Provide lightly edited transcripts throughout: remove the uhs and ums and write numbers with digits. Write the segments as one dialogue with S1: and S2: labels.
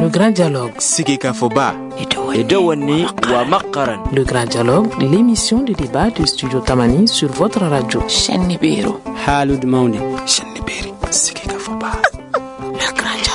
S1: Grand Dialogue.
S2: Sigika Foba. Edouani wa Makaran.
S1: Le Grand Dialogue, l'émission de débat du studio Tamani sur votre radio.
S3: Chenibiro.
S4: Halud Mauni.
S2: Chenibiri. Sigika Foba.
S1: Le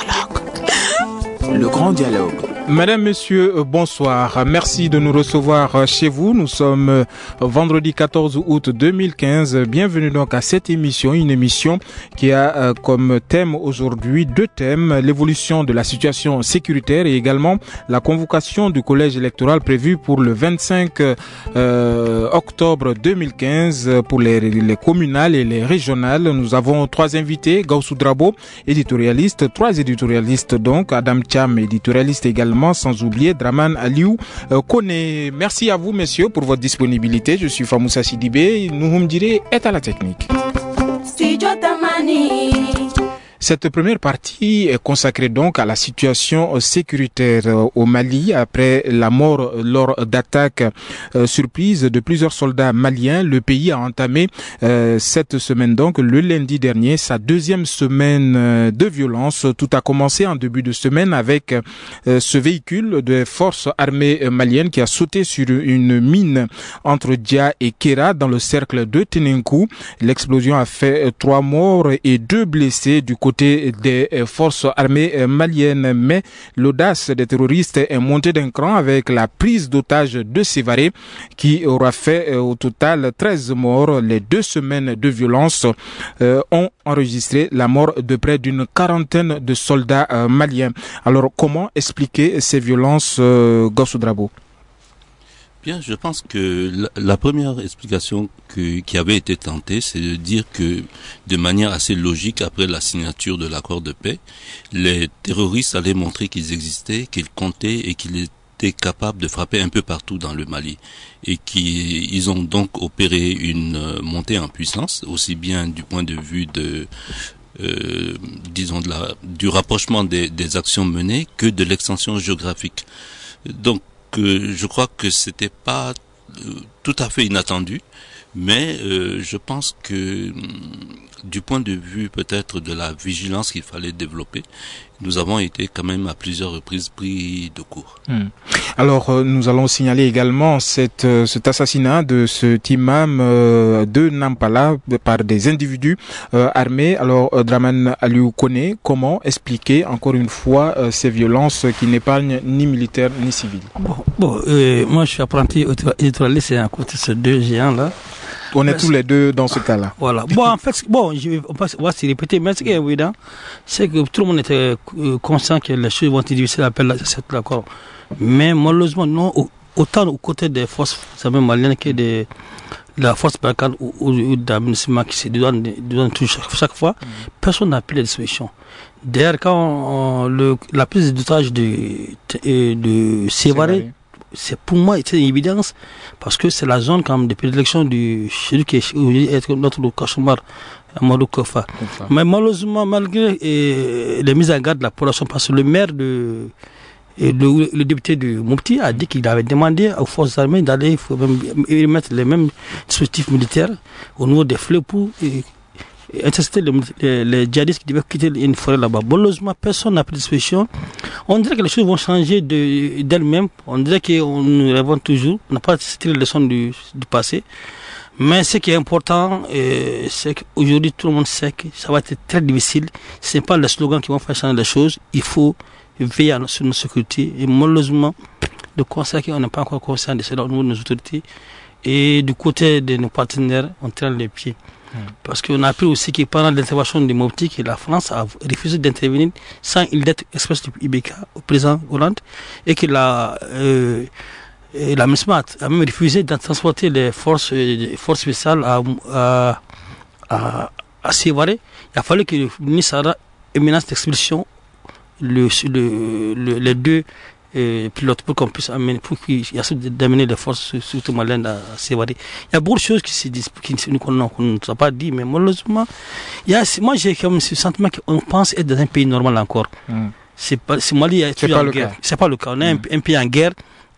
S1: Grand Dialogue.
S2: Le Grand Dialogue.
S5: Mesdames, Messieurs, bonsoir. Merci de nous recevoir chez vous. Nous sommes vendredi 14 août 2015. Bienvenue donc à cette émission, une émission qui a comme thème aujourd'hui deux thèmes, l'évolution de la situation sécuritaire et également la convocation du collège électoral prévu pour le 25 octobre 2015 pour les communales et les régionales. Nous avons trois invités, Gaussou Drabo, éditorialiste, trois éditorialistes donc, Adam Cham, éditorialiste également, sans oublier Draman Aliou Kone. Merci à vous, messieurs, pour votre disponibilité. Je suis Famoussa Sidibé. Nouhoum Diré est à la technique. Studio Tamani. Cette première partie est consacrée donc à la situation sécuritaire au Mali après la mort lors d'attaques surprises de plusieurs soldats maliens. Le pays a entamé cette semaine donc le lundi dernier sa deuxième semaine de violence. Tout a commencé en début de semaine avec ce véhicule des forces armées maliennes qui a sauté sur une mine entre Dia et Kera dans le cercle de Tenenkou. L'explosion a fait 3 morts et 2 blessés du côté des forces armées maliennes, mais l'audace des terroristes est montée d'un cran avec la prise d'otages de Sévaré qui aura fait au total 13 morts. Les 2 semaines de violence ont enregistré la mort de près d'une quarantaine de soldats maliens. Alors comment expliquer ces violences, Gaussou Drabo?
S6: Bien, je pense que la première explication qui avait été tentée, c'est de dire que de manière assez logique, après la signature de l'accord de paix, les terroristes allaient montrer qu'ils existaient, qu'ils comptaient et qu'ils étaient capables de frapper un peu partout dans le Mali. Et qu'ils ont donc opéré une montée en puissance, aussi bien du point de vue du rapprochement des actions menées que de l'extension géographique. Donc, je crois que c'était pas tout à fait inattendu, mais je pense que du point de vue peut-être de la vigilance qu'il fallait développer, nous avons été quand même à plusieurs reprises pris de court.
S5: Alors nous allons signaler également cet assassinat de cet imam de Nampala par des individus armés. Alors Draman Aliou Kone, comment expliquer encore une fois ces violences qui n'épargnent ni militaires ni civils?
S4: Moi je suis apprenti éditorialiste et à côté de ces deux géants là.
S5: On est tous les deux dans ce cas-là.
S4: Voilà. En fait, on va se répéter, mais ce qui est évident, c'est que tout le monde était conscient que les choses vont être difficiles à appeler cet accord. Mais malheureusement, non, autant aux côtés des forces maliennes que de la force balkane ou d'administration qui se donnent chaque fois, personne n'a pris les solutions. D'ailleurs, quand la prise d'otage de Sévaré, c'est pour moi c'est une évidence parce que c'est la zone quand même de prédilection du celui qui est notre cauchemar Amadou Kofa. Mais malheureusement, malgré les mises en garde de la population, parce que le maire le député de Mopti a dit qu'il avait demandé aux forces armées d'aller mettre les mêmes dispositifs militaires au niveau des fleuves pour intercepter les djihadistes qui devaient quitter une forêt là-bas. Malheureusement, personne n'a pris de disposition. On dirait que les choses vont changer d'elles-mêmes. On dirait qu'on nous rêvons toujours. On n'a pas tiré les leçons du passé. Mais ce qui est important, c'est qu'aujourd'hui, tout le monde sait que ça va être très difficile. Ce n'est pas les slogans qui vont faire changer les choses. Il faut veiller sur notre sécurité. Et malheureusement, le constat qu'on n'est pas encore conscient de cela au niveau de nos autorités. Et du côté de nos partenaires, on traîne les pieds. Parce qu'on a appris aussi que pendant l'intervention de Mopti, la France a refusé d'intervenir sans une lettre expresse du IBK au président Hollande et que la MISMAT a même refusé de transporter les forces spéciales à Sévaré. Il a fallu que le ministre menace d'expulsion les deux pilotes pour qu'on puisse amener, pour qu'il y ait d'amener les forces surtout maliennes à Sévaré. Il y a beaucoup de choses qui se disent, qu'on ne nous a pas dit, mais malheureusement, moi j'ai comme ce sentiment qu'on pense être dans un pays normal encore. C'est Mali est toujours en guerre. C'est pas le cas. On est un pays en guerre.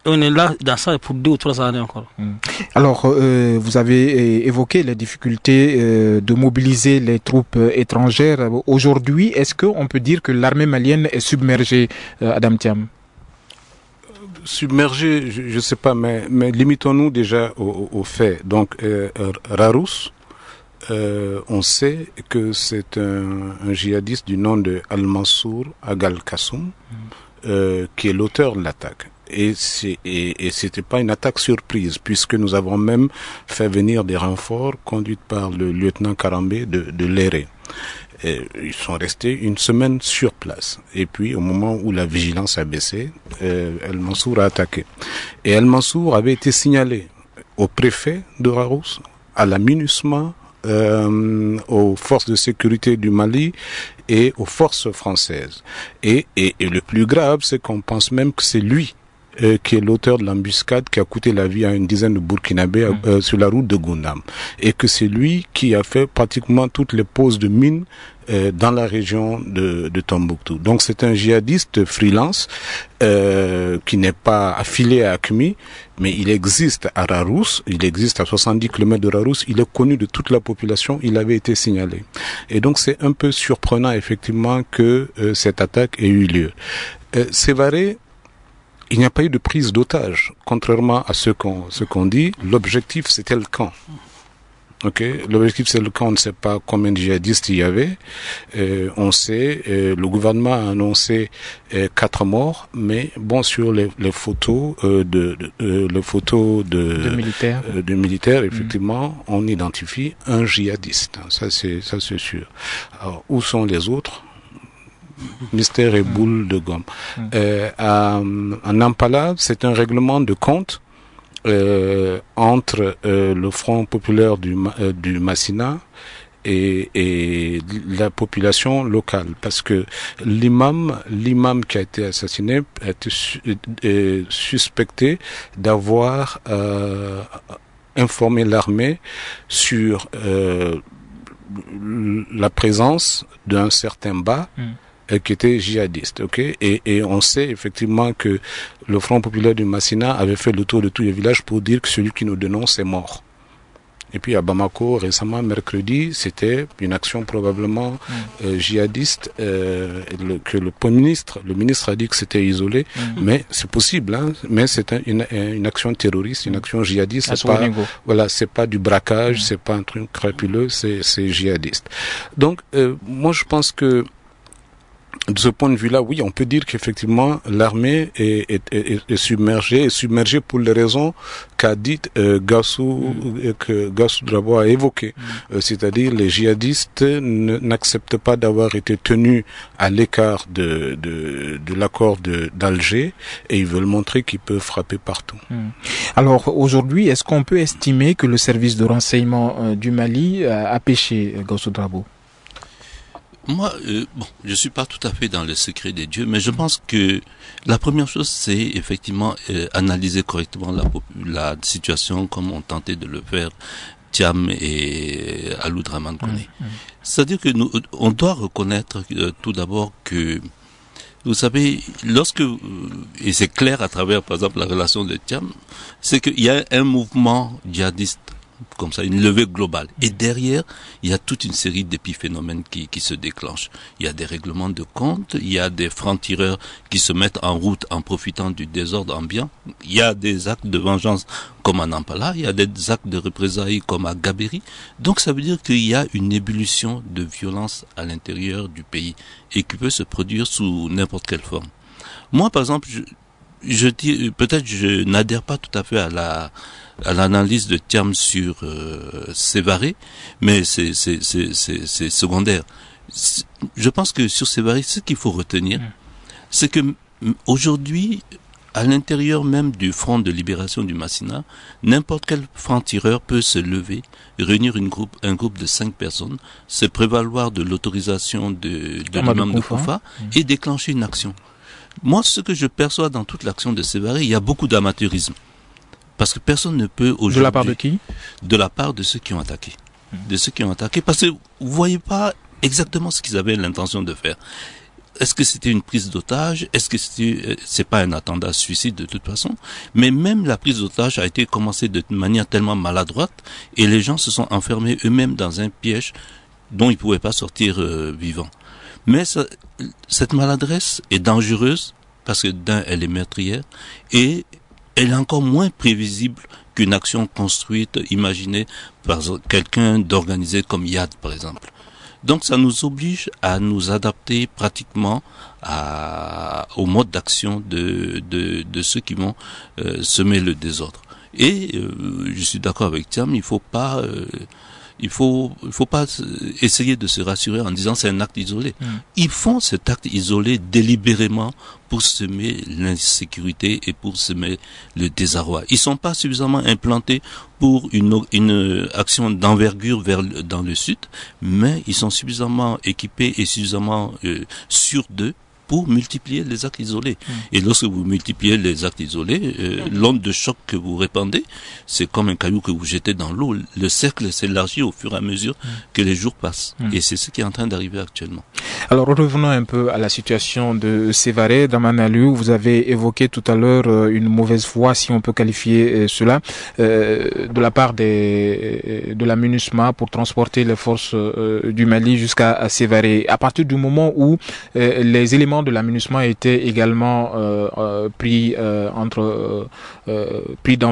S4: on est là dans ça pour 2 ou 3 années encore.
S5: Alors, vous avez évoqué les difficultés de mobiliser les troupes étrangères. Aujourd'hui, est-ce qu'on peut dire que l'armée malienne est submergée, Adam Thiam?
S3: Submergée, je ne sais pas, mais limitons-nous déjà aux faits. Donc, Rarous, on sait que c'est un djihadiste du nom de Al-Mansour Agal Kassoum, qui est l'auteur de l'attaque. Et c'était pas une attaque surprise, puisque nous avons même fait venir des renforts conduits par le lieutenant Karambé de l'Éré. Ils sont restés une semaine sur place. Et puis, au moment où la vigilance a baissé, El Mansour a attaqué. Et El Mansour avait été signalé au préfet de Rarous, à la MINUSMA, aux forces de sécurité du Mali et aux forces françaises. Et le plus grave, c'est qu'on pense même que c'est lui qui est l'auteur de l'embuscade qui a coûté la vie à une dizaine de Burkinabés sur la route de Goundam. Et que c'est lui qui a fait pratiquement toutes les poses de mines dans la région de Tombouctou. Donc c'est un djihadiste freelance qui n'est pas affilié à AQMI, mais il existe à Rarous, il existe à 70 km de Rarous, il est connu de toute la population, il avait été signalé. Et donc c'est un peu surprenant effectivement que cette attaque ait eu lieu. Sévaré, il n'y a pas eu de prise d'otage, contrairement à ce qu'on dit. L'objectif, c'était le camp. L'objectif, c'est le camp. On ne sait pas combien de djihadistes il y avait. On sait, le gouvernement a annoncé 4 morts, mais bon, sur les photos de militaires, effectivement, on identifie un djihadiste. Ça c'est sûr. Alors, où sont les autres? Mystère et boule de gomme. En Nampala, c'est un règlement de compte entre le Front populaire du Massina et la population locale, parce que l'imam qui a été assassiné a été suspecté d'avoir informé l'armée sur la présence d'un certain Ba qui était djihadiste, et on sait effectivement que le Front populaire du Massina avait fait le tour de tous les villages pour dire que celui qui nous dénonce est mort. Et puis à Bamako, récemment, mercredi, c'était une action probablement djihadiste, que le ministre a dit que c'était isolé, mais c'est possible, mais c'est une action terroriste, une action djihadiste, c'est pas du braquage, c'est pas un truc crapuleux, c'est djihadiste. Donc, moi je pense que de ce point de vue-là, oui, on peut dire qu'effectivement l'armée est submergée pour les raisons qu'a dites Gassou Drabo a évoquées, c'est-à-dire les djihadistes n'acceptent pas d'avoir été tenus à l'écart de l'accord d'Alger, et ils veulent montrer qu'ils peuvent frapper partout.
S5: Alors aujourd'hui, est-ce qu'on peut estimer que le service de renseignement du Mali a péché, Gassou Drabo?
S6: Moi, je suis pas tout à fait dans le secret des dieux, mais je pense que la première chose, c'est effectivement analyser correctement la situation comme on tentait de le faire Thiam et Alou Draman Koné. C'est-à-dire que on doit reconnaître tout d'abord que, vous savez, et c'est clair à travers, par exemple, la relation de Thiam, c'est qu'il y a un mouvement djihadiste comme ça, une levée globale. Et derrière, il y a toute une série d'épiphénomènes qui se déclenchent. Il y a des règlements de compte, il y a des francs-tireurs qui se mettent en route en profitant du désordre ambiant. Il y a des actes de vengeance comme à Nampala, il y a des actes de représailles comme à Gabéry. Donc ça veut dire qu'il y a une ébullition de violence à l'intérieur du pays et qui peut se produire sous n'importe quelle forme. Moi, par exemple, je dis, peut-être je n'adhère pas tout à fait à l'analyse de Thiam sur Sévaré, mais c'est secondaire. Je pense que sur Sévaré, ce qu'il faut retenir, c'est que aujourd'hui, à l'intérieur même du Front de libération du Massina, n'importe quel franc-tireur peut se lever, réunir un groupe de 5 personnes, se prévaloir de l'autorisation de l'imam de Koufa et déclencher une action. Moi, ce que je perçois dans toute l'action de Sévaré, il y a beaucoup d'amateurisme. Parce que personne ne peut aujourd'hui...
S5: De la part de qui?
S6: De la part de ceux qui ont attaqué. De ceux qui ont attaqué. Parce que vous voyez pas exactement ce qu'ils avaient l'intention de faire. est-ce que c'était une prise d'otage? Est-ce que c'est pas un attentat suicide de toute façon? Mais même la prise d'otage a été commencée de manière tellement maladroite et les gens se sont enfermés eux-mêmes dans un piège dont ils pouvaient pas sortir vivants. Mais cette maladresse est dangereuse parce que d'un, elle est meurtrière et elle est encore moins prévisible qu'une action construite, imaginée par quelqu'un d'organisé comme Yad, par exemple. Donc ça nous oblige à nous adapter pratiquement au mode d'action de ceux qui vont semer le désordre. Et je suis d'accord avec Thiam, il faut pas essayer de se rassurer en disant c'est un acte isolé. Ils font cet acte isolé délibérément pour semer l'insécurité et pour semer le désarroi. Ils sont pas suffisamment implantés pour une action d'envergure dans le sud, mais ils sont suffisamment équipés et suffisamment sûrs d'eux pour multiplier les actes isolés. Et lorsque vous multipliez les actes isolés, l'onde de choc que vous répandez, c'est comme un caillou que vous jetez dans l'eau. Le cercle s'élargit au fur et à mesure que les jours passent. Et c'est ce qui est en train d'arriver actuellement.
S5: Alors revenons un peu à la situation de Sévaré. Dramane Alieu, vous avez évoqué tout à l'heure une mauvaise foi, si on peut qualifier cela, de la part de la MINUSMA pour transporter les forces du Mali jusqu'à Sévaré. À partir du moment où les éléments de la MINUSMA étaient également pris dans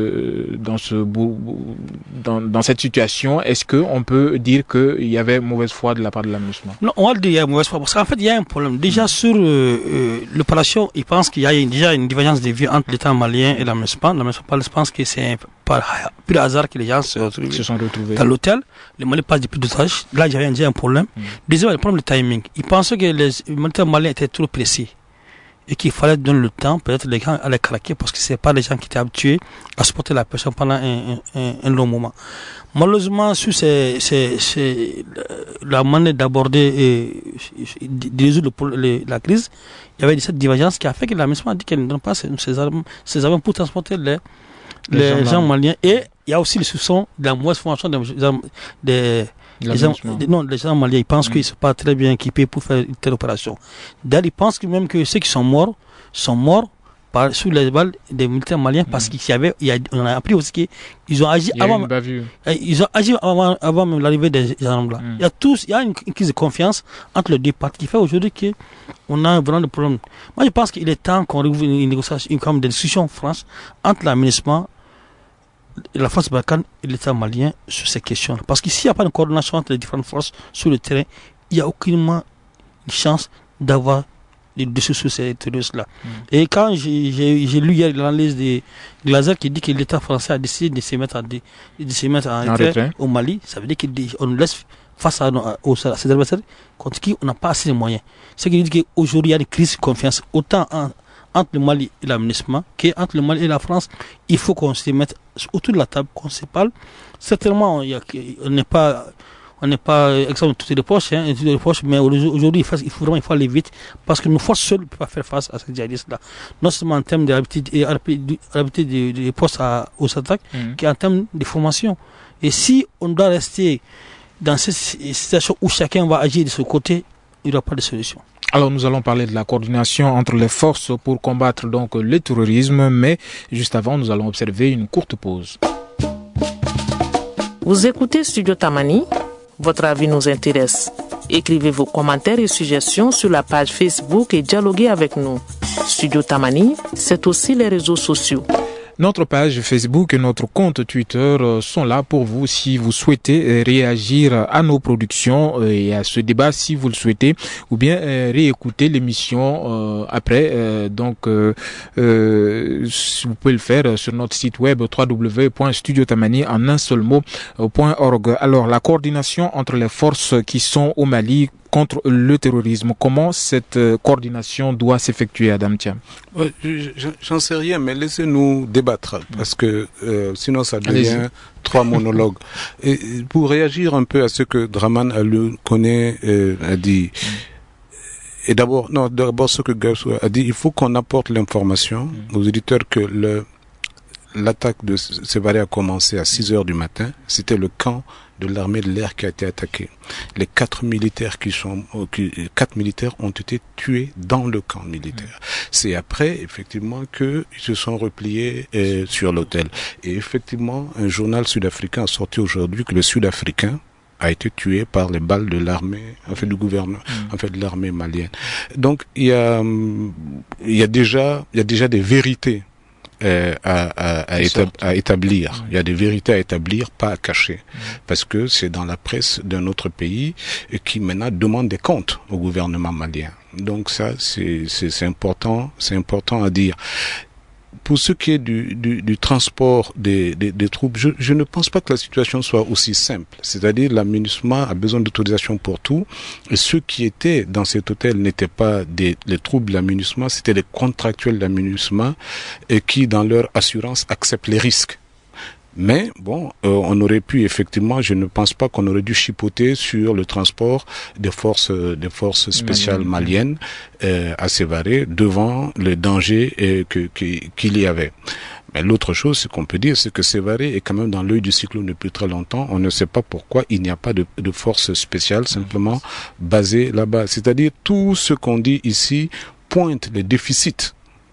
S5: cette situation, est-ce que on peut dire qu'il y avait mauvaise foi de la part de la MINUSMA?
S4: Non, on va le dire il y a mauvaise foi parce qu'en fait il y a un problème. Déjà sur l'opération, ils pensent qu'il y a déjà une divergence de vue entre l'État malien et la MINUSMA. La MINUSMA pense que c'est par pur hasard que les gens se sont retrouvés dans l'hôtel. Le Mali passe depuis 2 âges. Là, il y avait déjà un problème. Deuxièmement, le problème du timing. Ils pensaient que les militaires maliens étaient trop précis et qu'il fallait donner le temps. Peut-être les gens allaient craquer parce que c'est pas les gens qui étaient habitués à supporter la personne pendant un long moment. Malheureusement, sur la manière d'aborder et de résoudre la crise, il y avait cette divergence qui a fait que la MINUSMA a dit qu'elle ne donne pas ses armes pour transporter les gens maliens. Et il y a aussi le soupçon de la mauvaise formation des gens maliens. Ils pensent qu'ils ne sont pas très bien équipés pour faire une telle opération. D'ailleurs, ils pensent même que ceux qui sont morts sous les balles des militaires maliens parce on a appris aussi qu'ils ont agi avant même l'arrivée des armes là. Il y a une crise de confiance entre les deux parties qui fait aujourd'hui qu'on a vraiment des problèmes. Moi, je pense qu'il est temps qu'on rouvre une négociation, comme des discussions en France entre la MINUSMA, la force Barkhane et l'État malien sur ces questions. Parce que s'il n'y a pas de coordination entre les différentes forces sur le terrain, il n'y a aucunement une chance d'avoir les dessus sur ces terroristes-là. Et quand j'ai lu hier l'analyse de Glaser qui dit que l'État français a décidé de se mettre en retrait au Mali, ça veut dire qu'on nous laisse face à ces adversaires contre qui on n'a pas assez de moyens. Ce qui dit qu'aujourd'hui il y a une crise de confiance autant entre le Mali et la MINUSMA qu'entre le Mali et la France. Il faut qu'on se mette autour de la table, qu'on se parle. Certainement, on n'est pas exemple de toutes les poches, mais aujourd'hui il faut aller vite parce que nos forces seules ne peuvent pas faire face à ces djihadistes-là. Non seulement en termes d'habitude des postes aux attaques, qu'en termes de formation. Et si on doit rester dans cette situation où chacun va agir de son côté, il n'y aura pas de solution.
S5: Alors nous allons parler de la coordination entre les forces pour combattre donc le terrorisme, mais juste avant nous allons observer une courte pause.
S1: Vous écoutez Studio Tamani, votre avis nous intéresse. Écrivez vos commentaires et suggestions sur la page Facebook et dialoguez avec nous. Studio Tamani, c'est aussi les réseaux sociaux.
S5: Notre page Facebook et notre compte Twitter sont là pour vous si vous souhaitez réagir à nos productions et à ce débat si vous le souhaitez, ou bien réécouter l'émission après. Donc, vous pouvez le faire sur notre site web www.studiotamani en un seul mot.org. Alors, la coordination entre les forces qui sont au Mali contre le terrorisme, comment cette coordination doit s'effectuer, Adam Thiam?
S3: J'en sais rien, mais laissez-nous débattre, parce que sinon ça devient 3 monologues. Et pour réagir un peu à ce que Dramane Alieu a dit, et d'abord ce que Gassou a dit, il faut qu'on apporte l'information aux éditeurs que l'attaque de Sévaré a commencé à 6 heures du matin, c'était le camp de l'armée de l'air qui a été attaqué. Les 4 militaires ont été tués dans le camp militaire. C'est après, effectivement, qu'ils se sont repliés sur l'hôtel. Et effectivement, un journal sud-africain a sorti aujourd'hui que le Sud-Africain a été tué par les balles de l'armée, du gouvernement, de l'armée malienne. Donc, il y a déjà des vérités à établir. Il y a des vérités à établir, pas à cacher. Parce que c'est dans la presse d'un autre pays qui maintenant demande des comptes au gouvernement malien. Donc ça, c'est important à dire. Pour ce qui est du transport des troupes, je ne pense pas que la situation soit aussi simple. C'est-à-dire, la MINUSMA a besoin d'autorisation pour tout. Et ceux qui étaient dans cet hôtel n'étaient pas les troupes de la MINUSMA, c'était les contractuels de la MINUSMA et qui, dans leur assurance, acceptent les risques. Mais bon, on aurait pu effectivement, je ne pense pas qu'on aurait dû chipoter sur le transport des forces spéciales maliennes à Sévaré devant le danger qu'il y avait. Mais l'autre chose, c'est qu'on peut dire, c'est que Sévaré est quand même dans l'œil du cyclone depuis très longtemps. On ne sait pas pourquoi il n'y a pas de force spéciale simplement basée là-bas. C'est-à-dire tout ce qu'on dit ici pointe les déficits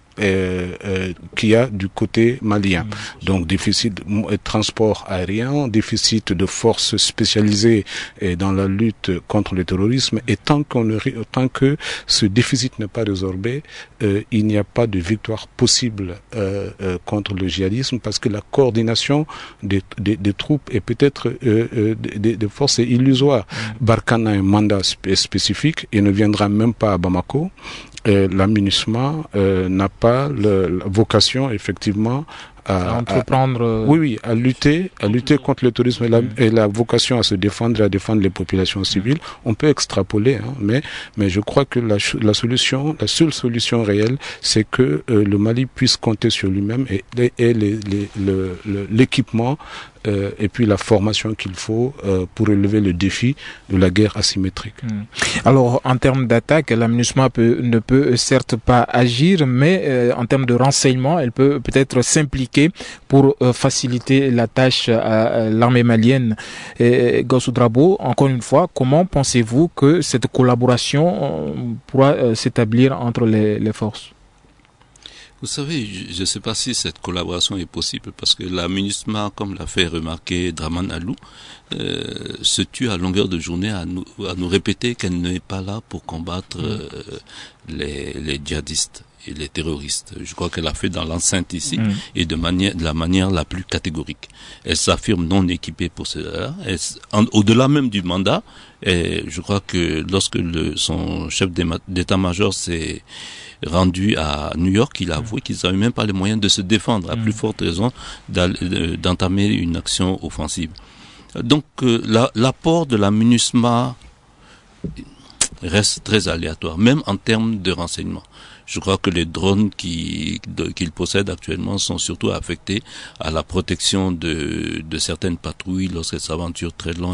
S3: qu'il y a du côté malien. Donc déficit de transport aérien, déficit de forces spécialisées dans la lutte contre le terrorisme, et tant que ce déficit n'est pas résorbé, il n'y a pas de victoire possible contre le djihadisme, parce que la coordination des troupes est peut-être des forces est illusoire. Barkhane a un mandat spécifique et ne viendra même pas à Bamako. La MINUSMA n'a pas la vocation effectivement à entreprendre. À lutter contre le terrorisme et la vocation à se défendre et à défendre les populations civiles. On peut extrapoler, mais je crois que la seule solution réelle, c'est que le Mali puisse compter sur lui-même et l'équipement et puis la formation qu'il faut pour relever le défi de la guerre asymétrique.
S5: Alors, en termes d'attaque, la MINUSMA ne peut certes pas agir, mais en termes de renseignement, elle peut peut-être s'impliquer pour faciliter la tâche à l'armée malienne. Gaussou Drabo, encore une fois, comment pensez-vous que cette collaboration pourra s'établir entre les forces ?
S6: Vous savez, je ne sais pas si cette collaboration est possible, parce que la MINUSMA, comme l'a fait remarquer Draman Alou, se tue à longueur de journée à nous répéter qu'elle n'est pas là pour combattre les djihadistes et les terroristes. Je crois qu'elle a fait dans l'enceinte ici, et de la manière la plus catégorique. Elle s'affirme non équipée pour cela. Au-delà même du mandat, et je crois que lorsque son chef d'état-major s'est rendu à New York, il a avoué qu'ils n'avaient même pas les moyens de se défendre, à plus forte raison d'entamer une action offensive. Donc l'apport de la MINUSMA reste très aléatoire, même en termes de renseignement. Je crois que les drones qu'il possède actuellement sont surtout affectés à la protection de certaines patrouilles lorsqu'elles s'aventurent très loin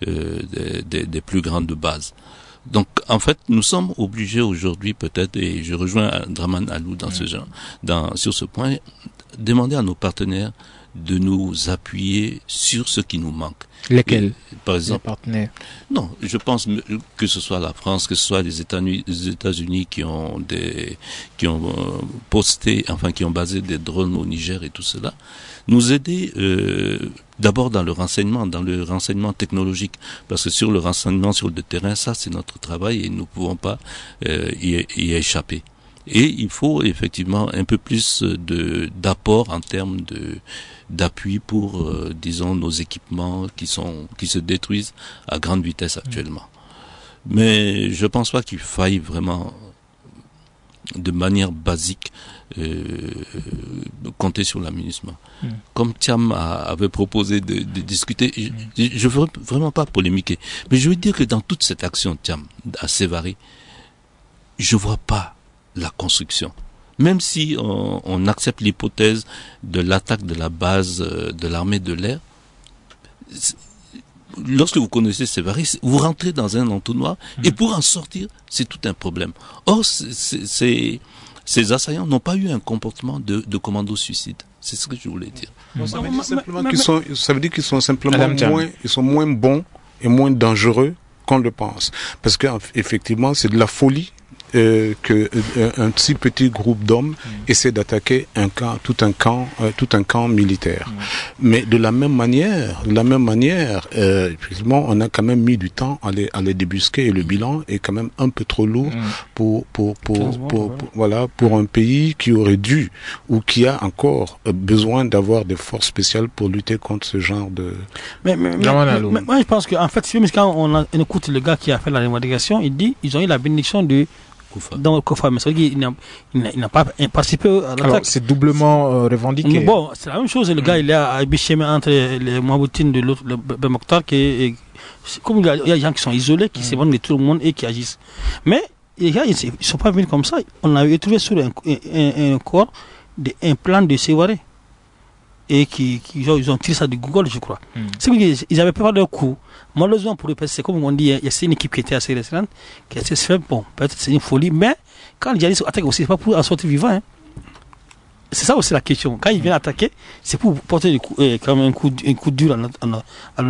S6: des plus grandes bases. Donc, en fait, nous sommes obligés aujourd'hui, peut-être, et je rejoins Draman Alou sur ce point, demander à nos partenaires de nous appuyer sur ce qui nous manque.
S5: Lesquels?
S6: Par exemple,
S5: les partenaires?
S6: Non, je pense que ce soit la France, que ce soit les États-Unis qui ont basé des drones au Niger et tout cela, nous aider d'abord dans le renseignement technologique, parce que sur le renseignement sur le terrain, ça c'est notre travail et nous ne pouvons pas y échapper. Et il faut effectivement un peu plus d'apport en termes d'appui pour, disons, nos équipements qui se détruisent à grande vitesse actuellement. Mais je pense pas qu'il faille vraiment, de manière basique, compter sur la MINUSMA. Comme Thiam avait proposé de discuter, je veux vraiment pas polémiquer, mais je veux dire que dans toute cette action, Thiam, à Sévaré, je vois pas la construction. Même si on accepte l'hypothèse de l'attaque de la base de l'armée de l'air, lorsque vous connaissez Sévaré, vous rentrez dans un entonnoir et pour en sortir, c'est tout un problème. Or, ces assaillants n'ont pas eu un comportement de commando suicide. C'est ce que je voulais dire.
S3: Ça veut dire qu'ils sont simplement moins bons et moins dangereux qu'on le pense. Parce qu'effectivement, c'est de la folie que un si petit groupe d'hommes essaie d'attaquer tout un camp militaire. Mais de la même manière, effectivement, on a quand même mis du temps à les débusquer et le bilan est quand même un peu trop lourd pour un pays qui aurait dû ou qui a encore besoin d'avoir des forces spéciales pour lutter contre ce genre de.
S4: Mais moi je pense qu'en fait, quand on écoute le gars qui a fait la revendication, il dit ils ont eu la bénédiction de dans le Kofa, mais ça veut dire qu'il n'a pas participé à l'attaque.
S5: Alors, c'est doublement revendiqué.
S4: Bon, c'est la même chose. Le gars, il est à Bichemé entre les Mouaboutines de l'autre, le Ben Mokhtar, comme il y a des gens qui sont isolés, qui se vendent de tout le monde et qui agissent. Mais les gars, ils ne sont pas venus comme ça. On a trouvé sur un corps un plan de Sévaré. Et ils ont tiré ça de Google, je crois. C'est qu'ils avaient préparé leur coup. Malheureusement pour eux, c'est comme on dit, c'est une équipe qui était assez restreinte, qui était faible. Bon, peut-être c'est une folie, mais quand les djihadistes attaquent aussi, c'est pas pour en sortir vivant. Hein. C'est ça aussi la question. Quand ils viennent attaquer, c'est pour porter quand même un coup dur à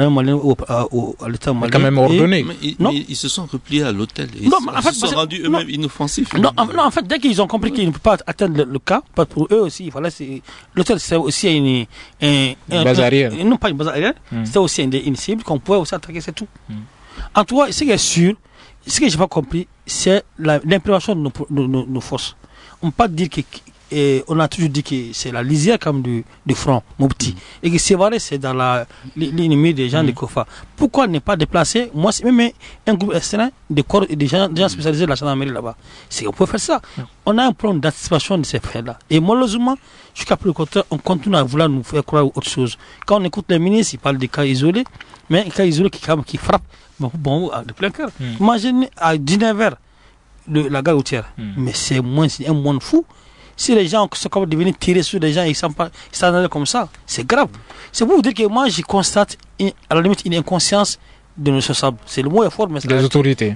S4: l'État malien.
S5: Quand même ordonné.
S6: Mais ils se sont repliés à l'hôtel. Ils se sont rendus eux-mêmes inoffensifs.
S4: Non, en fait, dès qu'ils ont compris qu'ils ne peuvent pas atteindre le cas, pas pour eux aussi, l'hôtel c'est aussi une
S5: base aérienne.
S4: Non, pas une base aérienne, c'est aussi une cible qu'on pouvait aussi attaquer, c'est tout. En tout cas, ce qui est sûr, ce que je n'ai pas compris, c'est l'imprévention de nos forces. On ne peut pas dire que. Et on a toujours dit que c'est la lisière comme du front, Mopti. Et que c'est vrai, c'est dans l'ennemi des gens de Kofa. Pourquoi ne pas déplacer, moi, c'est même un groupe externe de corps et des gens spécialisés de la gendarmerie là-bas. C'est qu'on peut faire ça. On a un plan d'anticipation de ces faits-là. Et malheureusement, jusqu'à plus le contraire, on continue à vouloir nous faire croire autre chose. Quand on écoute les ministres, ils parlent des cas isolés, mais un cas isolé qui frappe de plein cœur. Imaginez à 19 vers la gare routière. Mais c'est un monde fou. Si les gens sont capables de venir tirer sur les gens et ils s'en allent comme ça, c'est grave. C'est pour vous dire que moi, je constate à la limite une inconscience de nos responsables. C'est le mot est fort, mais c'est
S5: des autorités.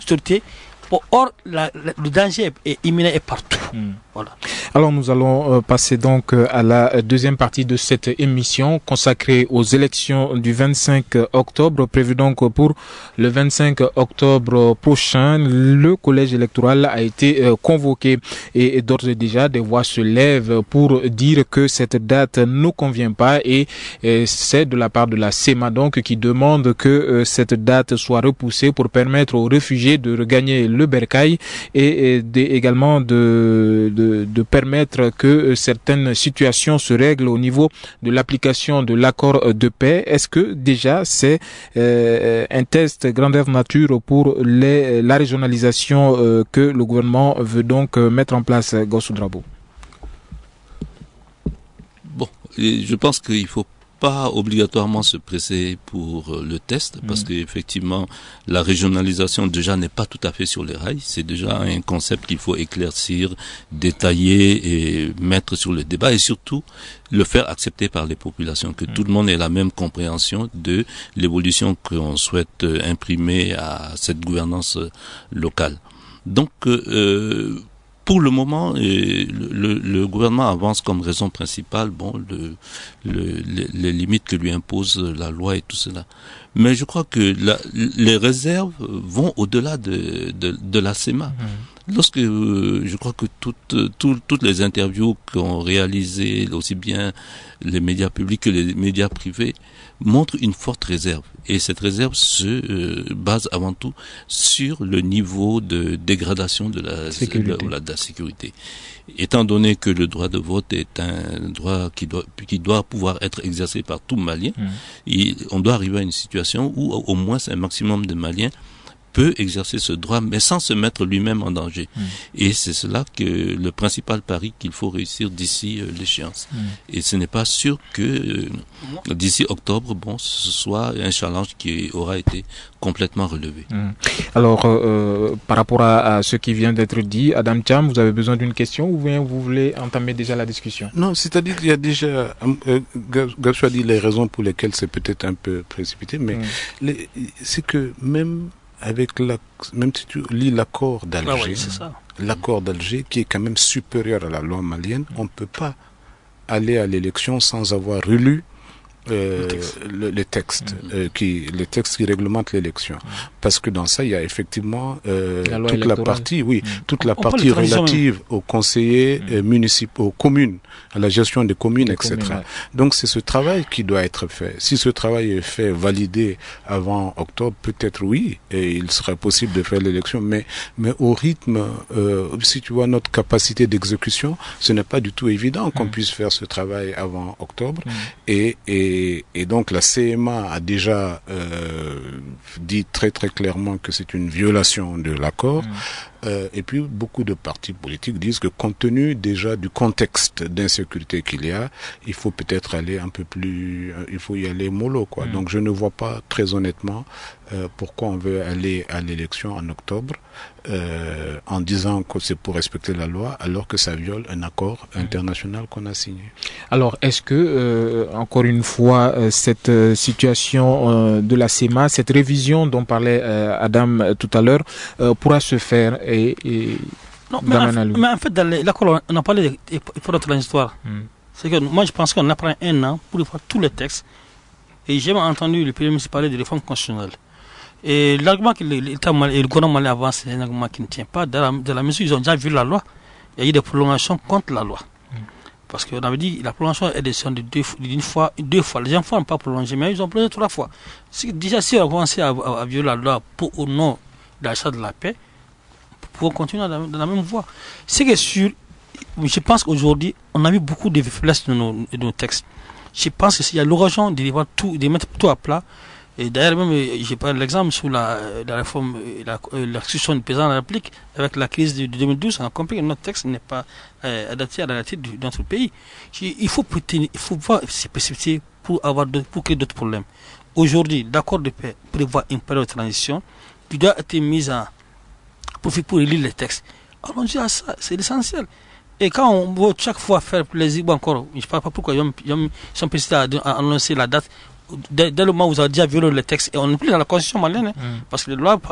S4: Or, le danger est imminent et partout. Voilà.
S5: Alors, nous allons passer donc à la deuxième partie de cette émission consacrée aux élections du 25 octobre. Prévu donc pour le 25 octobre prochain, le collège électoral a été convoqué et d'ores et déjà des voix se lèvent pour dire que cette date ne convient pas et c'est de la part de la SEMA donc qui demande que cette date soit repoussée pour permettre aux réfugiés de regagner le bercail et également de permettre que certaines situations se règlent au niveau de l'application de l'accord de paix. Est-ce que déjà c'est un test grandeur nature pour la régionalisation que le gouvernement veut donc mettre en place, Gaussou Drabo?
S6: Bon, je pense qu'il faut pas obligatoirement se presser pour le test parce qu'effectivement la régionalisation déjà n'est pas tout à fait sur les rails, c'est déjà un concept qu'il faut éclaircir, détailler et mettre sur le débat et surtout le faire accepter par les populations, que tout le monde ait la même compréhension de l'évolution qu'on souhaite imprimer à cette gouvernance locale. Donc pour le moment, le gouvernement avance comme raison principale, les limites que lui impose la loi et tout cela. Mais je crois que les réserves vont au-delà de la SEMA. Lorsque je crois que toutes les interviews qu'ont réalisées, aussi bien les médias publics que les médias privés, montrent une forte réserve. Et cette réserve se base avant tout sur le niveau de dégradation de la sécurité. Étant donné que le droit de vote est un droit qui doit pouvoir être exercé par tout Malien, on doit arriver à une situation où au moins un maximum de Maliens peut exercer ce droit, mais sans se mettre lui-même en danger. Et c'est cela que le principal pari qu'il faut réussir d'ici l'échéance. Et ce n'est pas sûr que d'ici octobre, ce soit un challenge qui aura été complètement relevé.
S5: Alors, par rapport à ce qui vient d'être dit, Adam Thiam, vous avez besoin d'une question ou bien vous voulez entamer déjà la discussion?
S3: Non, c'est-à-dire qu'il y a déjà, Gaussou a dit les raisons pour lesquelles c'est peut-être un peu précipité, mais c'est que même si tu lis l'accord d'Alger, l'accord d'Alger qui est quand même supérieur à la loi malienne, on ne peut pas aller à l'élection sans avoir relu les textes qui réglementent l'élection, parce que dans ça il y a effectivement toute la partie relative aux conseillers municipaux, aux communes, à la gestion des communes, etc. Donc c'est ce travail qui doit être fait. Si ce travail est fait, validé avant octobre, peut-être oui, et il sera possible de faire l'élection, mais au rythme, si tu vois notre capacité d'exécution, ce n'est pas du tout évident qu'on puisse faire ce travail avant octobre. Et donc la CMA a déjà dit très très clairement que c'est une violation de l'accord. Et puis beaucoup de partis politiques disent que compte tenu déjà du contexte d'insécurité qu'il y a, il faut peut-être aller un peu plus, il faut y aller mollo, quoi. Donc je ne vois pas très honnêtement pourquoi on veut aller à l'élection en octobre en disant que c'est pour respecter la loi alors que ça viole un accord international qu'on a signé.
S5: Alors est-ce que encore une fois cette situation de la CEMA, cette révision dont parlait Adam tout à l'heure pourra se faire
S4: non, mais en fait, dans l'accord, on a parlé il faut notre histoire. C'est que moi, je pense qu'on apprend 1 an pour faire tous les textes. Et j'ai entendu le Premier ministre parler de réforme constitutionnelle. Et l'argument que le gouvernement malien avance, c'est un argument qui ne tient pas. Dans la mesure où ils ont déjà vu la loi, il y a eu des prolongations contre la loi. Parce qu'on avait dit la prolongation est décidée d'une fois, 2 fois. Les enfants n'ont pas prolongé, mais ils ont prolongé 3 fois. Déjà, si on a commencé à violer la loi au nom de l'achat de la paix, pour continuer dans la même voie. C'est que sûr, je pense qu'aujourd'hui, on a vu beaucoup de faiblesses de nos textes. Je pense qu'il y a l'urgence de mettre tout à plat. Et d'ailleurs, même, j'ai parlé l'exemple sur la réforme, la discussion du président de la République avec la crise de 2012. On a compris que notre texte n'est pas adapté à la réalité de notre pays. Il faut voir ces possibilités pour créer d'autres problèmes. Aujourd'hui, l'accord de paix prévoit une période de transition qui doit être mise en profit pour lire les textes. Allons-y à ça, c'est l'essentiel. Et quand on veut chaque fois faire plaisir, encore, je ne sais pas pourquoi ils sont précisés à annoncer la date. Dès le moment où vous avez déjà violé les textes, et on n'est plus dans la constitution malienne, parce que les lois,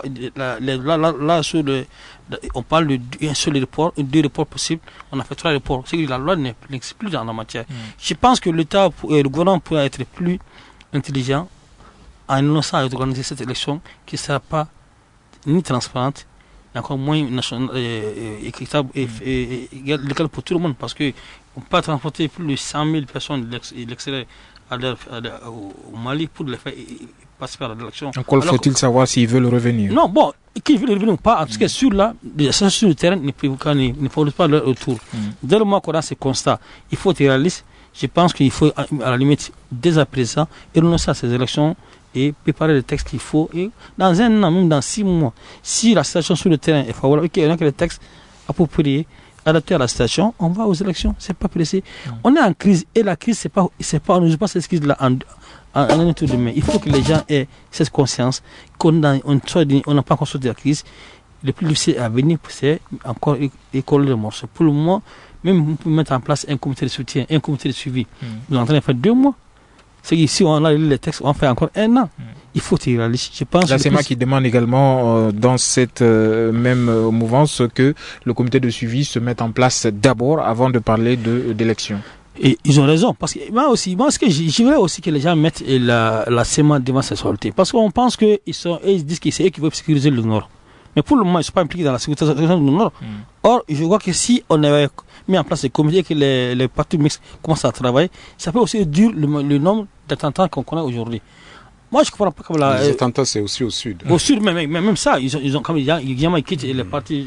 S4: on parle d'un seul report, 2 reports possibles, on a fait 3 reports. C'est que la loi n'existe plus dans la matière. Je pense que l'État et le gouvernement pourraient être plus intelligents en annonçant à organiser cette élection qui ne sera pas ni transparente, et encore moins équitable et légal pour tout le monde, parce qu'on ne peut pas transporter plus de 100 000 personnes de l'extérieur au Mali pour les faire participer à l'élection.
S5: Encore faut-il savoir s'ils veulent revenir.
S4: Non, bon, qu'ils veulent revenir ou pas, en tout cas sur le terrain ne favorisent pas leur retour. Dès le moment qu'on a ce constat, il faut être réaliste. Je pense qu'il faut, à la limite, dès à présent, renoncer à ces élections et préparer les textes qu'il faut. Et dans 1 an, même dans 6 mois, si la situation sur le terrain est favorable, il y a que les textes appropriés, adaptés à la situation, on va aux élections. C'est pas pressé. On est en crise et la crise, on ne joue pas cette crise-là en un tour de main. Il faut que les gens aient cette conscience qu'on n'a pas encore sorti de la crise. Le plus difficile à venir, c'est encore écoller le morceau. Pour le moment, même pour mettre en place un comité de soutien, un comité de suivi, nous sommes en train de faire 2 mois. C'est qu'ici, on a lu les textes, on fait encore 1 an. Il faut être réaliste. Je pense
S5: la CEMA qui demande également, dans cette même mouvance, que le comité de suivi se mette en place d'abord avant de parler d'élection.
S4: Et ils ont raison. Parce que moi, je voudrais aussi que les gens mettent la CEMA devant sa sortie. Parce qu'on pense qu'ils disent que c'est eux qui veulent sécuriser le Nord. Mais pour le moment, ils ne sont pas impliqués dans la sécurité du Nord. Or, je vois que si on avait mis en place des comités et que les partis mixtes commencent à travailler, ça peut aussi réduire le nombre d'attentats qu'on connaît aujourd'hui. Moi, je ne comprends pas comme
S3: les attentats, c'est aussi au sud.
S4: Au sud, mais même ça, ils ont comme il y a quitté les partis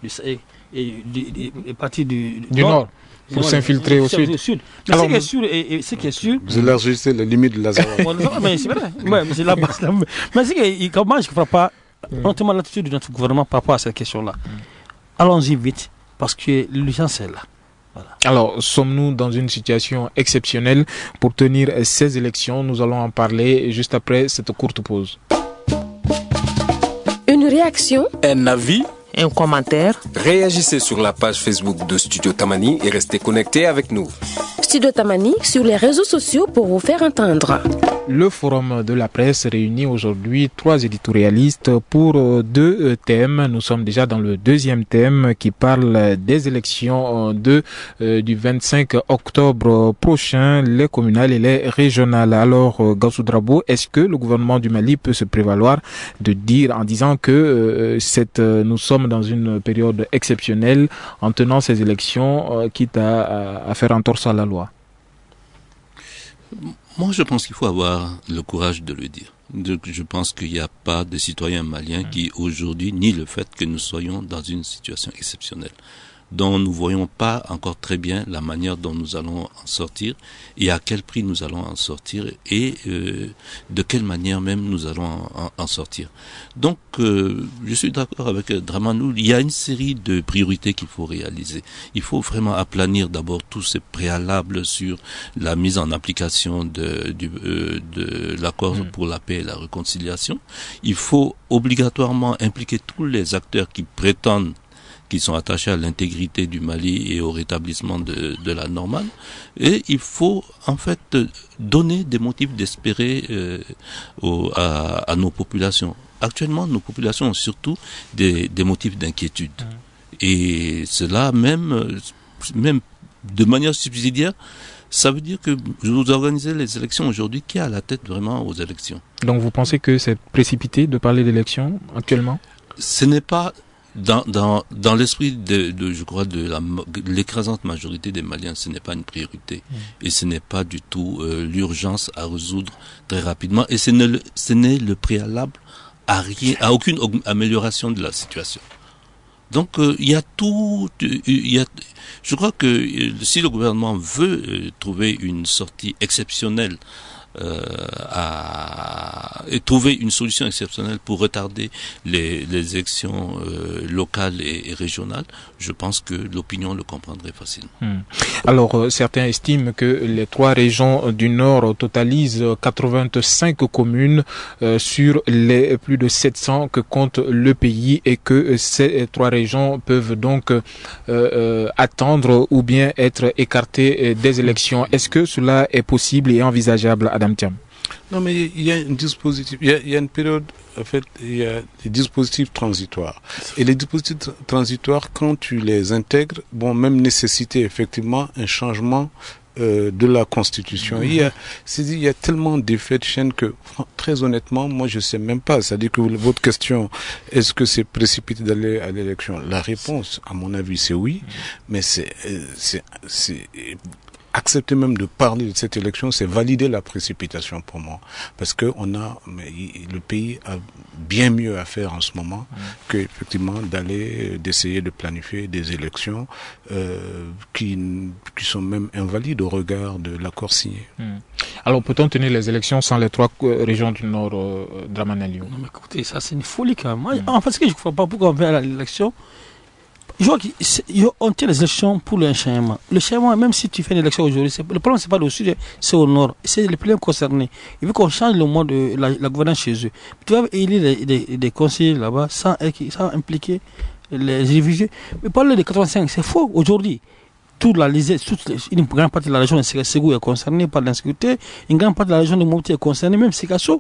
S4: du
S5: Nord. Pour s'infiltrer au sud.
S4: Mais ce qui est sûr,
S3: vous élargissez les limites de la Zawa.
S4: Mais c'est vrai. Mais c'est la base. Mais c'est que comment je ne comprends pas honnêtement l'attitude de notre gouvernement par rapport à cette question-là. Allons-y vite, parce que l'urgence est là. Voilà.
S5: Alors, sommes-nous dans une situation exceptionnelle pour tenir ces élections? Nous allons en parler juste après cette courte pause.
S7: Une réaction,
S2: un avis,
S1: un commentaire.
S8: Réagissez sur la page Facebook de Studio Tamani et restez connectés avec nous.
S7: Studio Tamani sur les réseaux sociaux pour vous faire entendre.
S5: Le forum de la presse réunit aujourd'hui 3 éditorialistes pour 2 thèmes. Nous sommes déjà dans le 2e thème qui parle des élections du 25 octobre prochain, les communales et les régionales. Alors, Gaussou Drabo, est-ce que le gouvernement du Mali peut se prévaloir de dire, en disant que nous sommes dans une période exceptionnelle en tenant ces élections, quitte à faire entorse à la loi?
S6: Moi, je pense qu'il faut avoir le courage de le dire. Donc, je pense qu'il n'y a pas de citoyens maliens qui, aujourd'hui, nient le fait que nous soyons dans une situation exceptionnelle, dont nous ne voyons pas encore très bien la manière dont nous allons en sortir et à quel prix nous allons en sortir et de quelle manière même nous allons en sortir. Donc, je suis d'accord avec Dramanou, il y a une série de priorités qu'il faut réaliser. Il faut vraiment aplanir d'abord tous ces préalables sur la mise en application de l'accord pour la paix et la réconciliation. Il faut obligatoirement impliquer tous les acteurs qui sont attachés à l'intégrité du Mali et au rétablissement de la normale. Et il faut en fait donner des motifs d'espérer à nos populations. Actuellement, nos populations ont surtout des motifs d'inquiétude. Et cela même de manière subsidiaire, ça veut dire que vous organisez les élections aujourd'hui, qui est à la tête vraiment aux élections.
S5: Donc vous pensez que c'est précipité de parler d'élections actuellement?
S6: Ce n'est pas dans l'esprit je crois, de l'écrasante majorité des Maliens, ce n'est pas une priorité. Et ce n'est pas du tout l'urgence à résoudre très rapidement. Et ce n'est le préalable à aucune amélioration de la situation. Donc il y a tout. Je crois que si le gouvernement veut trouver une sortie exceptionnelle, et trouver une solution exceptionnelle pour retarder les élections locales et régionales, je pense que l'opinion le comprendrait facilement.
S5: Alors, certains estiment que les 3 régions du Nord totalisent 85 communes sur les plus de 700 que compte le pays, et que ces 3 régions peuvent donc attendre ou bien être écartées des élections. Est-ce que cela est possible et envisageable, Adam Thiam?
S3: Non, mais il y a un dispositif, il y a une période, en fait, il y a des dispositifs transitoires. Et les dispositifs transitoires, quand tu les intègres, vont même nécessiter effectivement un changement de la Constitution. Il y a tellement d'effets de chaîne que, très honnêtement, moi je sais même pas. C'est-à-dire que votre question, est-ce que c'est précipité d'aller à l'élection? La réponse, à mon avis, c'est oui, mais c'est accepter même de parler de cette élection, c'est valider la précipitation pour moi. Parce que le pays a bien mieux à faire en ce moment que, effectivement, d'essayer de planifier des élections qui sont même invalides au regard de l'accord signé.
S5: Alors, peut-on tenir les élections sans les 3 régions du Nord, Dramane Aliou?
S4: Non, mais écoutez, ça c'est une folie quand même. Moi, en fait, ce que je ne comprends pas, pourquoi on fait l'élection, je vois qu'on tient les élections pour le enchaînement. Le enchaînement, même si tu fais une élection aujourd'hui, le problème, c'est pas le sud, c'est au nord. C'est les plus concernés. Il veut qu'on change le mode de la gouvernance chez eux. Tu vas élire des conseillers là-bas sans impliquer les réfugiés. Mais parler de 85, c'est faux aujourd'hui. Une grande partie de la région de Ségou est concernée par l'insécurité. Une grande partie de la région de Mopti est concernée, même Ségasso.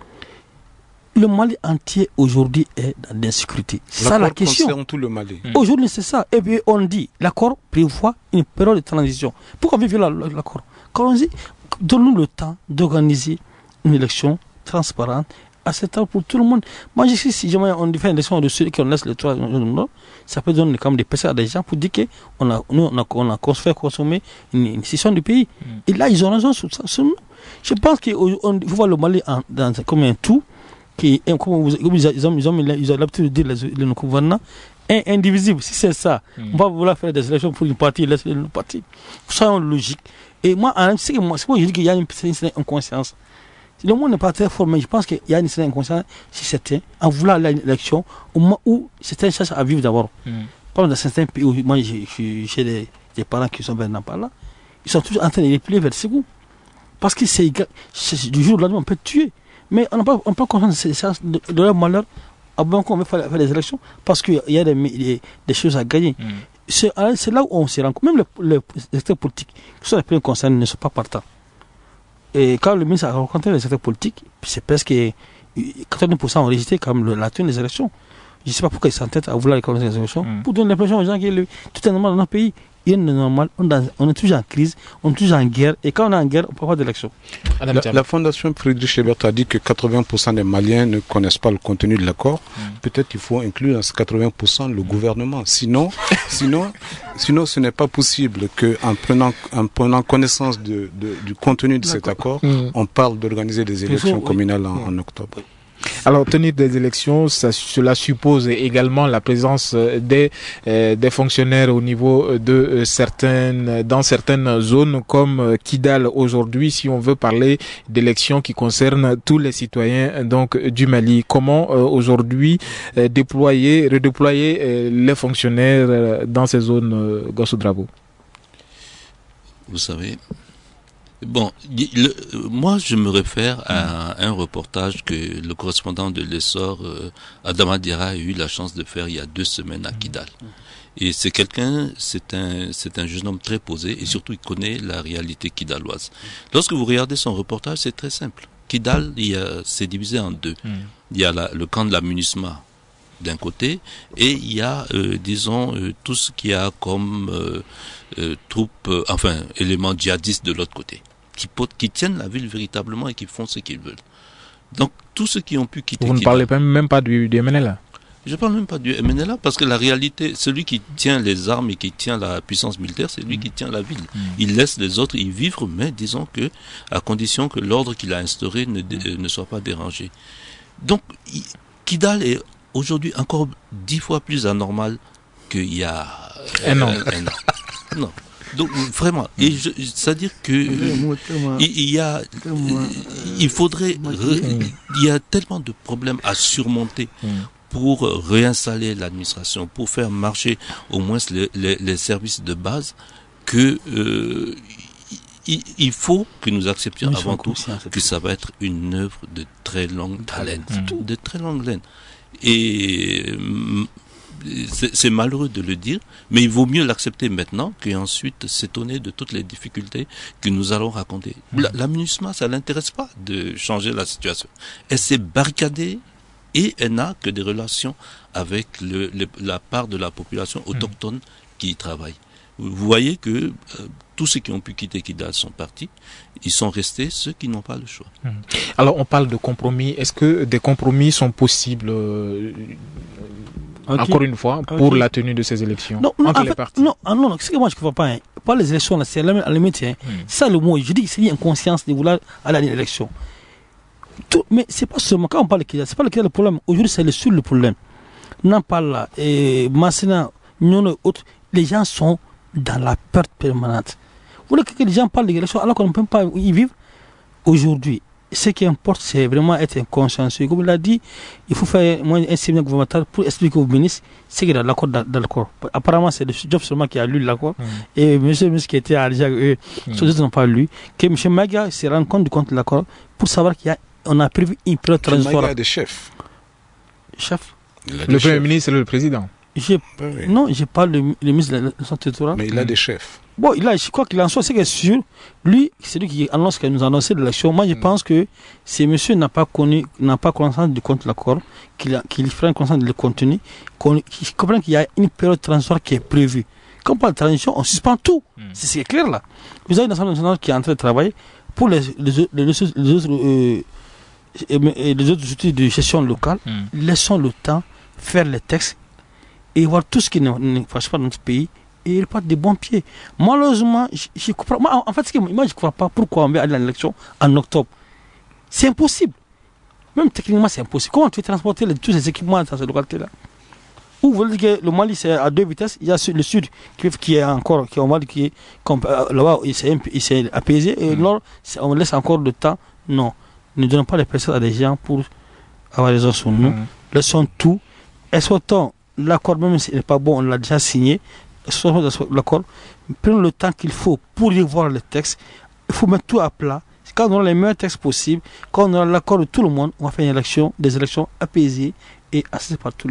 S4: Le Mali entier aujourd'hui est dans l'insécurité. C'est ça la question.
S3: Concerne tout le Mali.
S4: Aujourd'hui, c'est ça. Et puis on dit, l'accord prévoit une période de transition. Pourquoi vivre l'accord? Quand on dit, donne-nous le temps d'organiser une élection transparente, acceptable pour tout le monde. Moi, je sais, si jamais on fait une élection de ceux qui ont laissé les 3 régions du Nord, ça peut donner comme des personnes à des gens pour dire qu'on a fait consommer une décision du pays. Et là, ils ont raison sur ça. Je pense qu'il faut voir le Mali comme un tout, qui est, comme ils ont l'habitude de dire les gouvernants, indivisible. Si c'est ça, on va vouloir faire des élections pour une partie, laisser une partie. Soyons logiques. Et moi, c'est moi je dis qu'il y a une certaine inconscience. Le monde n'est pas très formé. Je pense qu'il y a une certaine inconscience chez certains en voulant l'élection au moment où certains cherchent à vivre d'abord. Par exemple, dans certains pays où moi j'ai des parents qui sont venus par là, ils sont toujours en train de les plier vers le Ségou. Parce que c'est du jour au lendemain, on peut tuer. Mais on n'a pas conscience de leur malheur avant qu'on veut faire les élections, parce qu'il y a des choses à gagner. C'est là où on se rend compte. Même les acteurs politiques, qui sont les premiers concernés, ne sont pas partants. Et quand le ministre a rencontré les acteurs politiques, c'est presque 80% ont rejeté comme la tenue des élections. Je ne sais pas pourquoi ils s'entêtent à vouloir reconnaître les élections. Pour donner l'impression aux gens que tout est normal dans notre pays. Rien n'est normal. On est toujours en crise, on est toujours en guerre. Et quand on est en guerre, on ne peut pas d'élection.
S3: La Fondation Friedrich Ebert a dit que 80% des Maliens ne connaissent pas le contenu de l'accord. Peut-être qu'il faut inclure dans ces 80% le gouvernement. Sinon, ce n'est pas possible qu'en prenant connaissance du contenu de cet accord, on parle d'organiser des élections communales en octobre.
S5: Alors, tenir des élections, cela suppose également la présence des fonctionnaires au niveau de dans certaines zones comme Kidal aujourd'hui, si on veut parler d'élections qui concernent tous les citoyens donc du Mali. Comment aujourd'hui redéployer les fonctionnaires dans ces zones, Gossou Drabo?
S6: Vous savez, bon, moi je me réfère à un reportage que le correspondant de l'Essor, Adama Diarra, a eu la chance de faire il y a 2 semaines à Kidal. Et c'est un jeune homme très posé et surtout il connaît la réalité kidaloise. Lorsque vous regardez son reportage, c'est très simple. Kidal, c'est divisé en 2. Il y a le camp de la MINUSMA d'un côté et il y a, tout ce qu'il y a comme troupes, éléments djihadistes de l'autre côté. Qui tiennent la ville véritablement et qui font ce qu'ils veulent. Donc, tous ceux qui ont pu quitter...
S5: Vous ne parlez même pas du MNLA?
S6: Je ne parle même pas du MNLA parce que la réalité, celui qui tient les armes et qui tient la puissance militaire, c'est lui qui tient la ville. Il laisse les autres y vivre, mais disons que, à condition que l'ordre qu'il a instauré ne soit pas dérangé. Donc, Kidal est aujourd'hui encore 10 fois plus anormal qu'il y a
S5: un an.
S6: Non. Donc vraiment, c'est-à-dire que il y a tellement de problèmes à surmonter pour réinstaller l'administration, pour faire marcher au moins les services de base, que il faut que nous acceptions avant tout que ça va être une œuvre de très longue haleine, de très longue haleine. Et c'est malheureux de le dire, mais il vaut mieux l'accepter maintenant qu'ensuite s'étonner de toutes les difficultés que nous allons raconter. La MINUSMA, ça l'intéresse pas de changer la situation. Elle s'est barricadée et elle n'a que des relations avec la part de la population autochtone qui y travaille. Vous voyez que tous ceux qui ont pu quitter Kidal sont partis. Ils sont restés ceux qui n'ont pas le choix.
S5: Alors on parle de compromis. Est-ce que des compromis sont possibles encore une fois, pour la tenue de ces élections entre les partis?
S4: Non, c'est que moi je ne comprends pas. Pas les élections, là, c'est à la limite. C'est ça le mot. Je dis que c'est inconscience de vouloir aller à l'élection. Mais c'est pas seulement, quand on parle de Kidal, c'est pas le problème. Aujourd'hui, c'est le problème. On en parle là. Et Massena, nous, autres, les gens sont dans la peur permanente. Vous voulez que les gens parlent d'élection alors qu'on ne peut pas y vivre? Aujourd'hui, ce qui importe, c'est vraiment être consciencieux. Comme il a dit, il faut faire un séminaire gouvernemental pour expliquer aux ministres ce qu'il y a dans l'accord. Apparemment, c'est le job seulement qui a lu l'accord. Et M. le ministre qui était à Alger, eux, ceux autres n'ont pas lu. Que M. Maga se rend compte du compte de l'accord pour savoir qu'on a prévu une période transitoire.
S3: Maga a des chefs.
S4: Chef?
S5: Le Premier ministre et le Président.
S4: Non, je parle du ministre de la Santé territoriale.
S3: Mais il a des chefs.
S4: Bon, je crois qu'il en soit, c'est que sûr, lui, c'est lui qui annonce qu'il nous a annoncé l'élection. Moi, je pense que ces messieurs n'a pas connaissance du compte de l'accord, qu'il fera une connaissance du contenu, qu'il comprenne qu'il y a une période transitoire qui est prévue. Quand on parle de transition, on suspend tout. C'est clair là. Vous avez une assemblée nationale qui est en train de travailler pour les autres outils de gestion locale. Laissons le temps faire les textes et voir tout ce qui ne fâche pas dans notre pays. Et il part de bons pieds. Malheureusement, je comprends. En fait, moi, je ne comprends pas pourquoi on va aller à l'élection en octobre. C'est impossible. Même techniquement, c'est impossible. Comment tu veux transporter tous ces équipements dans cette localité-là? Ou vous voulez dire que le Mali, c'est à 2 vitesses. Il y a le sud qui est encore, là-bas, il s'est apaisé. Et nord, on laisse encore le temps. Non. Ne donnons pas les pressions à des gens pour avoir raison sur nous. Laissons tout. Exploitons l'accord, même s'il n'est pas bon, on l'a déjà signé. L'accord, prenons le temps qu'il faut pour y voir le texte. Il faut mettre tout à plat. Quand on aura les meilleurs textes possibles, quand on aura l'accord de tout le monde, on va faire des élections apaisées et assistées par tout le monde.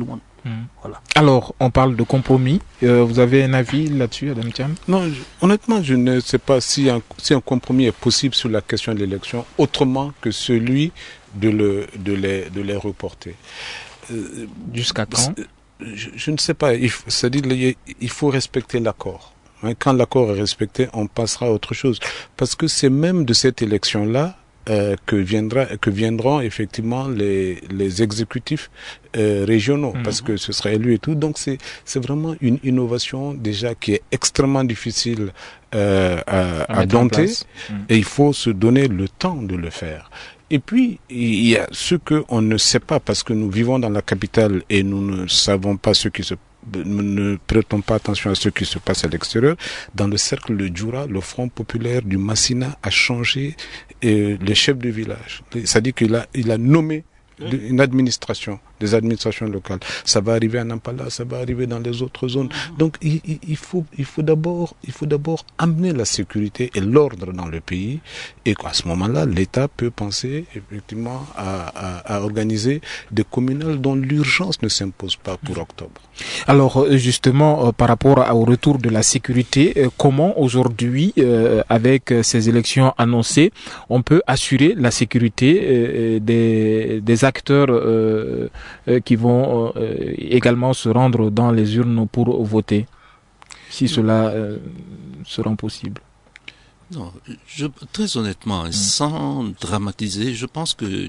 S4: Voilà.
S5: Alors, on parle de compromis. Vous avez un avis là-dessus, Adam Thiam?
S3: Non, honnêtement, je ne sais pas si un compromis est possible sur la question de l'élection, autrement que celui de les reporter.
S5: Jusqu'à quand?
S3: Je ne sais pas. C'est-à-dire, il faut respecter l'accord. Quand l'accord est respecté, on passera à autre chose. Parce que c'est même de cette élection-là que viendront effectivement les exécutifs régionaux, parce que ce sera élu et tout. Donc c'est vraiment une innovation déjà qui est extrêmement difficile à dompter, et il faut se donner le temps de le faire. Et puis, il y a ce que on ne sait pas, parce que nous vivons dans la capitale et nous ne savons pas ne prêtons pas attention à ce qui se passe à l'extérieur. Dans le cercle de Djoura, le Front populaire du Massina a changé les chefs de village. C'est-à-dire qu'il a nommé une administration, des administrations locales. Ça va arriver à Nampala, ça va arriver dans les autres zones. Donc il faut d'abord amener la sécurité et l'ordre dans le pays, et à ce moment-là, l'État peut penser effectivement à organiser des communales dont l'urgence ne s'impose pas pour octobre.
S5: Alors justement, par rapport au retour de la sécurité, comment aujourd'hui, avec ces élections annoncées, on peut assurer la sécurité des acteurs qui vont également se rendre dans les urnes pour voter, si cela se rend possible?
S6: Non, très honnêtement, sans dramatiser, je pense que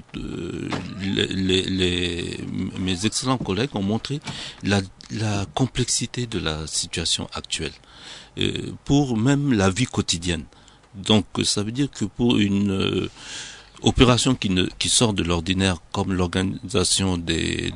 S6: mes excellents collègues ont montré la complexité de la situation actuelle, pour même la vie quotidienne. Donc ça veut dire que pour une opération qui sort de l'ordinaire, comme l'organisation des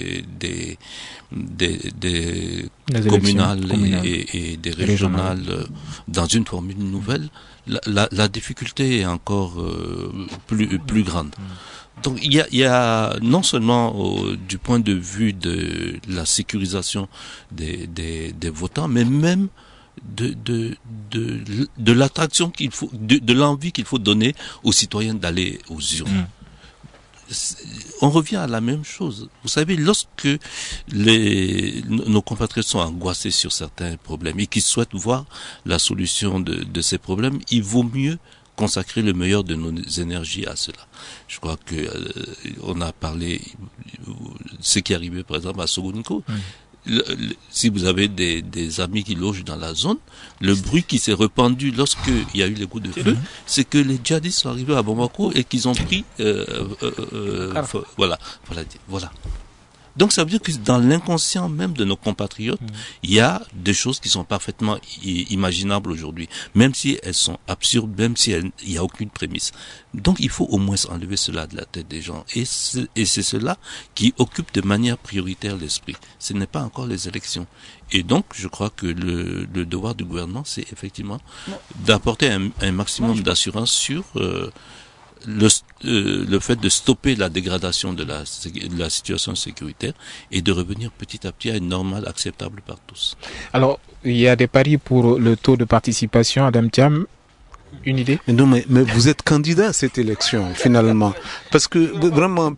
S6: communales et des régionales dans une formule nouvelle, la difficulté est encore plus grande. Donc il y a non seulement du point de vue de la sécurisation des votants, mais même de l'attraction qu'il faut, de l'envie qu'il faut donner aux citoyens d'aller aux urnes. On revient à la même chose. Vous savez, lorsque nos compatriotes sont angoissés sur certains problèmes et qu'ils souhaitent voir la solution de ces problèmes, il vaut mieux consacrer le meilleur de nos énergies à cela. Je crois que on a parlé ce qui est arrivé par exemple à Sogounko. Si vous avez des amis qui logent dans la zone, le bruit qui s'est répandu lorsqu'il y a eu les coups de feu, c'est que les djihadistes sont arrivés à Bamako et qu'ils ont pris voilà. Donc ça veut dire que dans l'inconscient même de nos compatriotes, il y a des choses qui sont parfaitement imaginables aujourd'hui, même si elles sont absurdes, même si il n'y a aucune prémisse. Donc il faut au moins enlever cela de la tête des gens. Et c'est cela qui occupe de manière prioritaire l'esprit. Ce n'est pas encore les élections. Et donc je crois que le devoir du gouvernement, c'est effectivement d'apporter un maximum d'assurance sur le fait de stopper la dégradation de la situation sécuritaire et de revenir petit à petit à une normale acceptable par tous.
S5: Alors, il y a des paris pour le taux de participation, Adam Thiam. Une idée?
S3: Non, mais vous êtes candidat à cette élection, finalement. Parce que vraiment,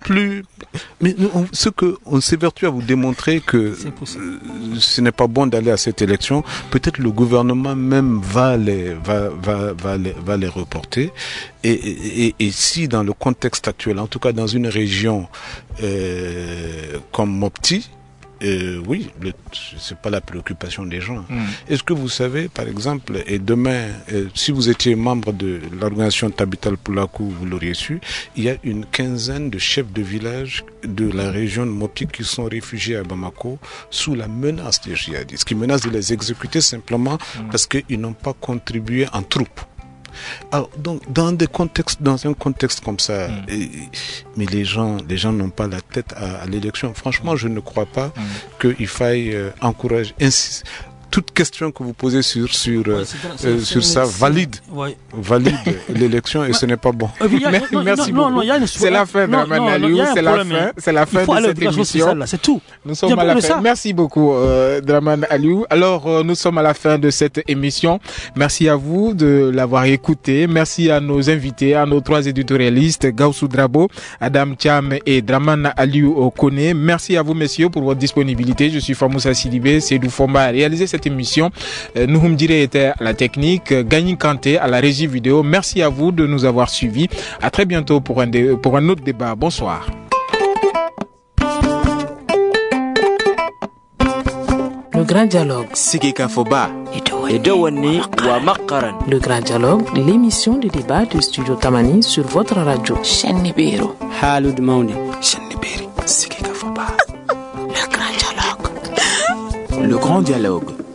S3: on s'évertue à vous démontrer que ce n'est pas bon d'aller à cette élection. Peut-être le gouvernement même va les reporter. Et si dans le contexte actuel, en tout cas dans une région comme Mopti, oui, c'est pas la préoccupation des gens. Est-ce que vous savez, par exemple, et demain, si vous étiez membre de l'organisation Tabital Poulakou, vous l'auriez su, il y a une quinzaine de chefs de village de la région de Mopti qui sont réfugiés à Bamako sous la menace des djihadistes, qui menacent de les exécuter simplement parce qu'ils n'ont pas contribué en troupe. Alors, donc, dans un contexte comme ça, mais les gens n'ont pas la tête à l'élection. Franchement, je ne crois pas qu'il faille encourager. toute question que vous posez sur ça valide l'élection et ce n'est pas bon.
S5: Merci beaucoup. C'est la fin, Draman Aliou. C'est la fin de cette émission.
S4: C'est tout.
S5: Nous sommes à la fin. Merci beaucoup, Draman Aliou. Alors, nous sommes à la fin de cette émission. Merci à vous de l'avoir écouté. Merci à nos invités, à nos 3 éditorialistes, Gaussou Drabo, Adam Cham et Draman Aliou Kone. Merci à vous, messieurs, pour votre disponibilité. Je suis Famoussa Sidibé, Seydou Fomba a réalisé cette émission. Nouhoum Dire était à la technique, Gagny Kanté à la régie vidéo. Merci à vous de nous avoir suivis. À très bientôt pour un autre débat. Bonsoir.
S1: Le grand dialogue. Le grand dialogue, l'émission de débat de Studio Tamani sur votre radio.
S2: Le grand dialogue.